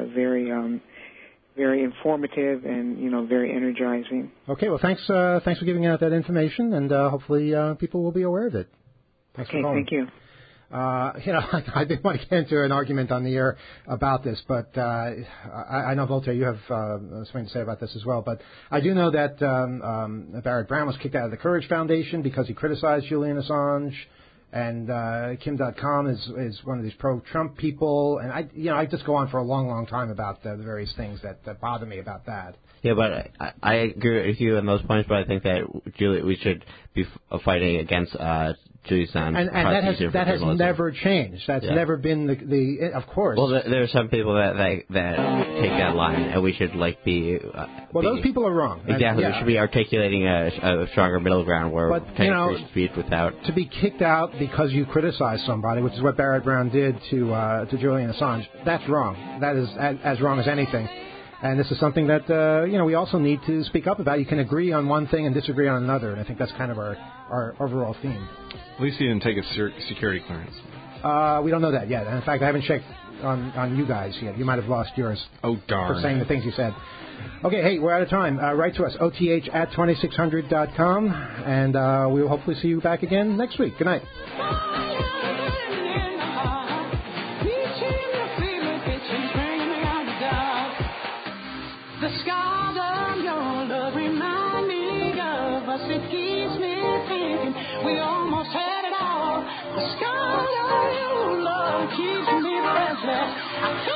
informative and, very energizing. Okay, well, thanks for giving out that information, and hopefully people will be aware of it. Thanks for calling. Thank you. I didn't want to get into an argument on the air about this, but I know, Voltaire, you have something to say about this as well. But I do know that Barrett Brown was kicked out of the Courage Foundation because he criticized Julian Assange. And Kim.com is one of these pro-Trump people, and I just go on for a long, long time about the various things that bother me about that. Yeah, but I agree with you on those points. But I think that we should be fighting against Julian Assange. And that has never changed. That's never been the of course. Well, there are some people that take that line, and we should be. Those people are wrong. Exactly, we should be articulating a stronger middle ground where free speech without to be kicked out because you criticize somebody, which is what Barrett Brown did to Julian Assange. That's wrong. That is as wrong as anything. And this is something that we also need to speak up about. You can agree on one thing and disagree on another, and I think that's kind of our overall theme. At least he didn't take a security clearance. We don't know that yet. And in fact, I haven't checked on you guys yet. You might have lost yours. Oh, darn. For saying the things you said. Okay, hey, we're out of time. Write to us, oth@2600.com, and we will hopefully see you back again next week. Good night. The scars of your love remind me of us. It keeps me thinking we almost had it all. The scars of your love keeps me breathless.